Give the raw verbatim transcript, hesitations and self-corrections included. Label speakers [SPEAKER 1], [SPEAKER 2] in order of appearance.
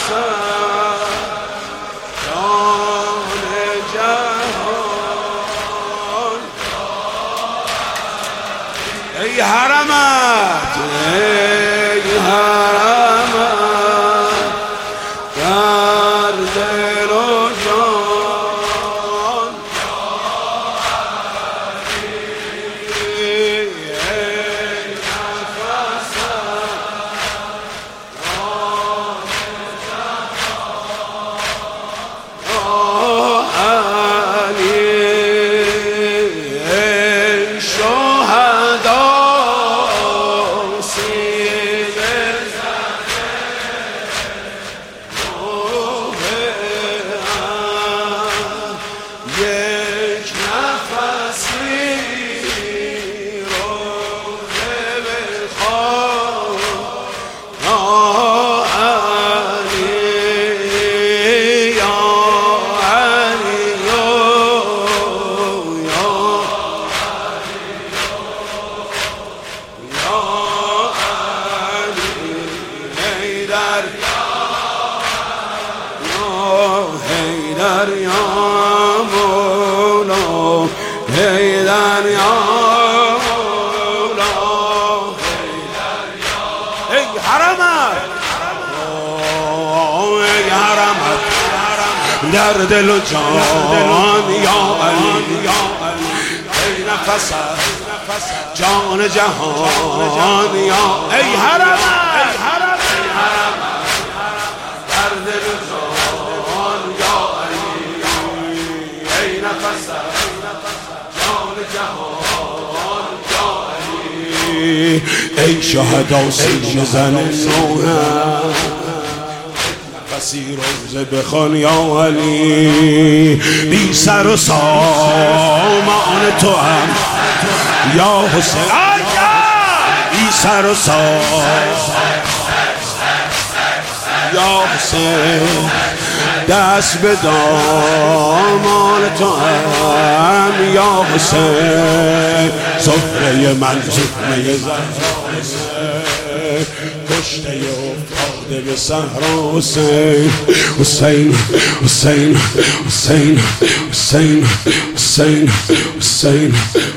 [SPEAKER 1] ای حرمت ای حرمت در دل و جان ای حیدر یا مولا حیدر یا مولا ای حرمت ای حرمت در دل و جان یا علی ای نفس جان جهان یا ای حرمت در دل و جان یا علی ای نفس جان جهان یا علی ای شهدا سینه زن نوحه نفسی روزه بخوان یا علی بی سر و سامان تو هم یا حسین بی سر و سامان یا حسین دست به دامان تو هم یا حسین سفره من سفره زهرا حسین کشته افتاده به صحرا حسین حسین حسین حسین حسین حسین حسین